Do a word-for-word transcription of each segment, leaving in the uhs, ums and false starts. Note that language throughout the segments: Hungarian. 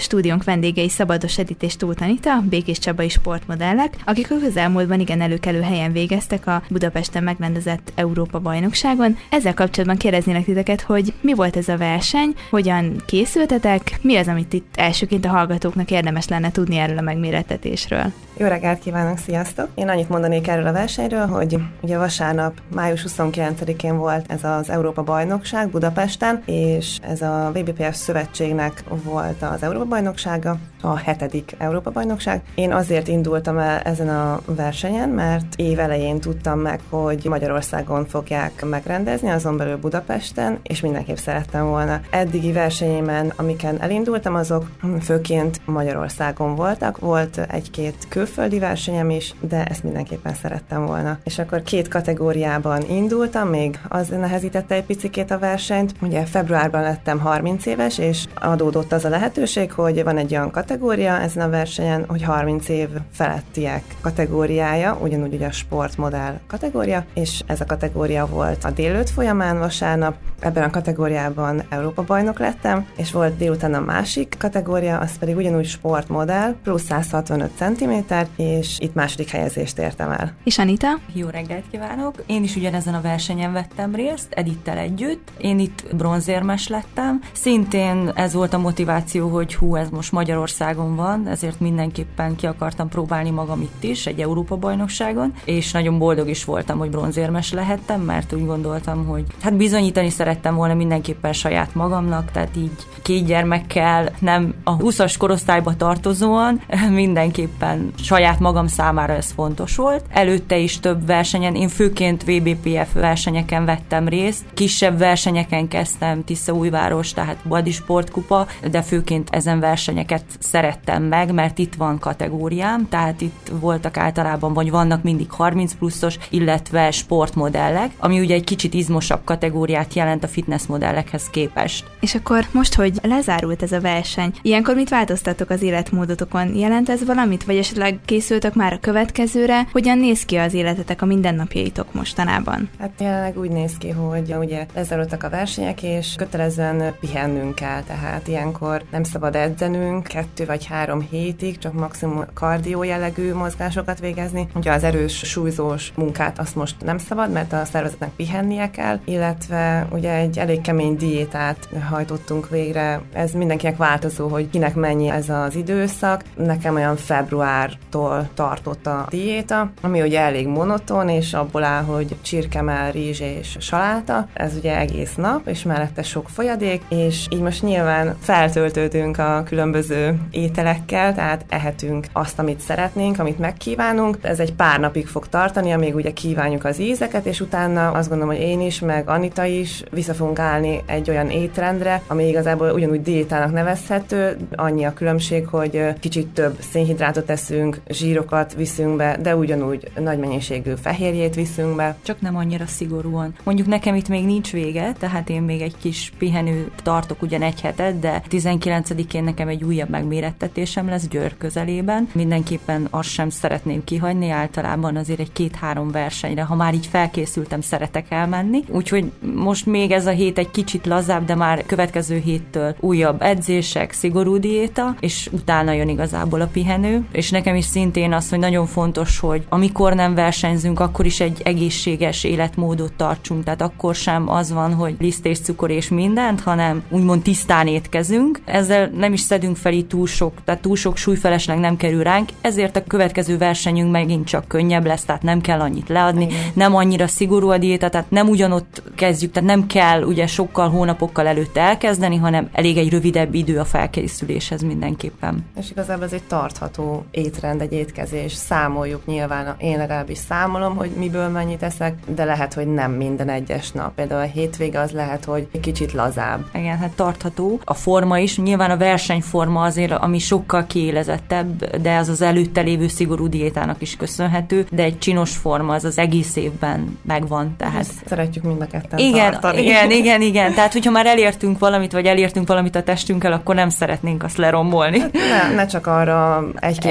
stúdiónk vendégei Szabados Edit és Tóth Anita, Békés Csabai sportmodellek, akik a közelmúltban igen előkelő helyen végeztek a Budapesten megrendezett Európa-bajnokságon. Ezzel kapcsolatban kérdeznélek titeket, hogy mi volt ez a verseny, hogyan készültetek, mi az, amit itt elsőként a hallgatóknak érdemes lenne tudni erről a megmérettetésről. Jó reggelt kívánok, sziasztok! Én annyit mondanék erről a versenyről, hogy ugye vasárnap, május huszonkilencedikén volt ez az Európa-bajnokság Budapesten, és ez a vé bé pé ef szövetségnek volt az Európa-bajnoksága, a hetedik Európa-bajnokság. Én azért indultam el ezen a versenyen, mert év elején tudtam meg, hogy Magyarországon fogják megrendezni, azon belül Budapesten, és mindenképp szerettem volna. Eddigi versenyémen, amiken elindultam, azok főként Magyarországon voltak, volt egy-két külföldi versenyem is, de ezt mindenképpen szerettem volna. És akkor két kategóriában indultam, még az nehezítette egy picikét a versenyt. Ugye februárban lettem harminc éves, és adódott az a lehetőség, hogy van egy olyan kategória ezen a versenyen, hogy harminc év felettiek kategóriája, ugyanúgy ugye a sportmodell kategória, és ez a kategória volt a délőtt folyamán vasárnap. Ebben a kategóriában Európa-bajnok lettem, és volt délután a másik kategória, az pedig ugyanúgy sportmodell, plusz száz hatvanöt centiméter, és itt második helyezést értem el. És Anita? Jó reggelt kívánok! Én is ugyanezen a versenyen vettem részt, Edittel együtt. Én itt bronzérmes lettem. Szintén ez volt a motiváció, hogy hú, ez most Magyarországon van, ezért mindenképpen ki akartam próbálni magam itt is, egy Európa-bajnokságon, és nagyon boldog is voltam, hogy bronzérmes lehettem, mert úgy gondoltam, hogy hát bizonyítani szerettem volna mindenképpen saját magamnak, tehát így két gyermekkel, nem a húszas korosztályba tartozóan, mindenképpen saját magam számára ez fontos volt. Előtte is több versenyen, én főként vé bé pé ef versenyeken vettem részt, kisebb versenyeken kezdtem, Tiszaújváros, tehát Badi Sportkupa, de főként ezen versenyeket szerettem meg, mert itt van kategóriám, tehát itt voltak általában, vagy vannak mindig harminc pluszos, illetve sportmodellek, ami ugye egy kicsit izmosabb kategóriát jelent a fitness modellekhez képest. És akkor most, hogy lezárult ez a verseny, ilyenkor mit változtattok az életmódotokon? Jelent ez valamit, vagy esetleg készültök már a következőre? Hogyan néz ki az életetek, a mindennapjaitok mostanában? Hát jelenleg úgy néz ki, hogy ugye lezárultak a versenyek, és kötelezően pihennünk kell, tehát ilyenkor nem szabad edzenünk kettő vagy három hétig, csak maximum kardió jellegű mozgásokat végezni. Ugye az erős, súlyzós munkát azt most nem szabad, mert a szervezetnek pihennie kell, illetve ugye egy elég kemény diétát hajtottunk végre. Ez mindenkinek változó, hogy kinek mennyi ez az időszak. Nekem olyan februártól tartott a diéta, ami ugye elég monoton, és abból áll, hogy csirkemell, rizs és saláta. Ez ugye egész nap, és mellette sok folyadék, és így most nyilván feltöltődünk a különböző ételekkel, tehát ehetünk azt, amit szeretnénk, amit megkívánunk. Ez egy pár napig fog tartani, amíg ugye kívánjuk az ízeket, és utána azt gondolom, hogy én is, meg Anita is vissza fogunk állni egy olyan étrendre, ami igazából ugyanúgy diétának nevezhető. Annyi a különbség, hogy kicsit több szénhidrátot eszünk, zsírokat viszünk be, de ugyanúgy nagy mennyiségű fehérjét viszünk be. Csak nem annyira szigorúan. Mondjuk nekem itt még nincs vége, tehát én még egy kis pihenő tartok ugyan egy hetet, de tizenkilencedikén nekem egy újabb megmérettetésem lesz Győr közelében. Mindenképpen azt sem szeretném kihagyni, általában azért egy két-három versenyre, ha már így felkészültem, szeretek elmenni. Úgyhogy most még ez a hét egy kicsit lazább, de már következő héttől újabb edzések, szigorú diéta, és utána jön igazából a pihenő. És nekem is szintén az, hogy nagyon fontos, hogy amikor nem versenyzünk, akkor is egy egészséges életmódot tartsunk, tehát akkor sem az van, hogy liszt és cukor és mindent, hanem úgymond tisztán étkezünk. Ezzel nem is szedünk fel így túl sok, tehát túl sok súlyfelesleg nem kerül ránk, ezért a következő versenyünk megint csak könnyebb lesz, tehát nem kell annyit leadni, igen. Nem annyira szigorú a diéta, tehát nem ugyanott kezdjük, tehát nem kell ugye sokkal hónapokkal előtte elkezdeni, hanem elég egy rövidebb idő a felkészüléshez mindenképpen. És igazából ez egy tartható étrend, egy étkezés. Számoljuk nyilván, én legalábbis számolom, hogy miből mennyit eszek, de lehet, hogy nem minden egyes nap. Például a hétvége az lehet, hogy egy kicsit lazább. Igen, hát tartható. A forma is, nyilván a versenyforma azért, ami sokkal kiélezettebb, de az az előtte lévő szigorú diétának is köszönhető, de egy csinos forma az az egész évben megvan. Tehát... Ezt szeretjük mind a ketten igen, tartani. Igen, igen, igen. Tehát, hogyha már elértünk valamit, vagy elértünk valamit a testünkkel, akkor nem szeretnénk azt lerombolni. Hát ne, ne csak arra egy-két egy, hónapra,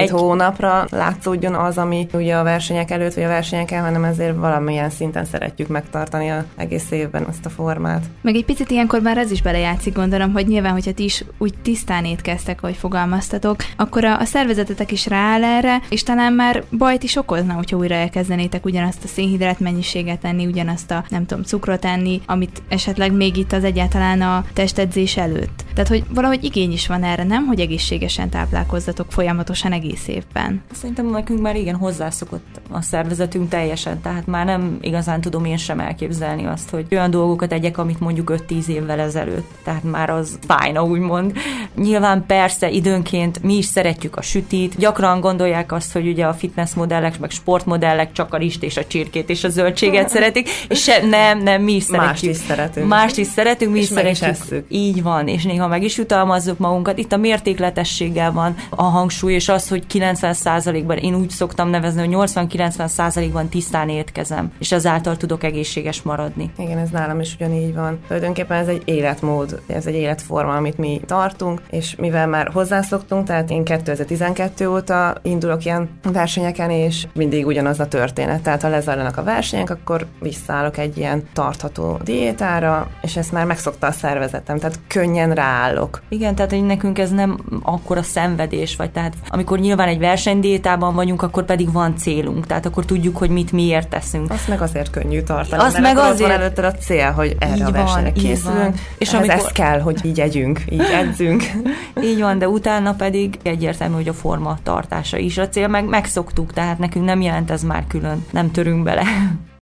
napra látszódjon az, ami ugye a versenyek előtt, vagy a versenyeken, hanem ezért valamilyen szinten szeretjük megtartani az egész évben azt a formát. Meg egy picit ilyenkor már ez is belejátszik, gondolom, hogy nyilván, hogyha ti is úgy tisztán étkeztek, ahogy fogalmaztatok, akkor a, a szervezetetek is rááll erre, és talán már bajt is okozna, hogyha újra elkezdenétek ugyanazt a szénhidrát mennyiséget enni, ugyanazt a, nem tudom, cukrot enni, amit esetleg még itt az egyáltalán a testedzés előtt. Tehát, hogy valahogy igény is van erre, nem, hogy egészségesen táplálkozzatok folyamatosan egész évben. Szerintem nekünk már igen hozzászokott a szervezetünk teljesen, tehát már nem igazán tudom én sem elképzelni azt, hogy olyan dolgokat egyek, amit mondjuk öt-tíz évvel ezelőtt. Tehát már az fájna, úgymond. Nyilván persze időnként mi is szeretjük a sütit. Gyakran gondolják azt, hogy ugye a fitness modellek, meg sportmodellek csak a rist és a csirkét és a zöldséget szeretik, és se, nem, nem, mi is szeretjük. Mást is szeretünk. Mást is szeretünk, mi is szeretjük. Is így van, és néha meg is jutalmazzuk magunkat. Itt a mértékletességgel van a hangsúly, és az, hogy kilencven százalékban, én úgy szoktam nevezni, hogy nyolcvan-kilencven százalékban tisztán étkezem, és ezáltal tudok egészséges maradni. Igen, ez nálam is ugyanígy van. Tulajdonképpen ez egy életmód, ez egy életforma, amit mi tartunk, és mivel már hozzászoktunk, tehát én kétezer-tizenkettő óta indulok ilyen versenyeken, és mindig ugyanaz a történet. Tehát ha lezajlanak a versenyek, akkor visszaállok egy ilyen tartható diétára, és ezt már megszokta a szervezetem, tehát könnyen ráállok. Igen, tehát hogy nekünk ez nem akkora szenvedés, vagy tehát amikor nyilván egy versenydiétában vagyunk, akkor pedig van célunk, tehát akkor tudjuk, hogy mit miért teszünk. Azt meg azért könnyű tartani, Azt mert meg akkor azért van előtted a cél, hogy erre így a versenyre készülünk, és amikor... ez kell, hogy így együnk, így edzünk. Így van, de utána pedig egyértelmű, hogy a forma tartása is a cél, meg megszoktuk, tehát nekünk nem jelent ez már külön, nem törünk bele.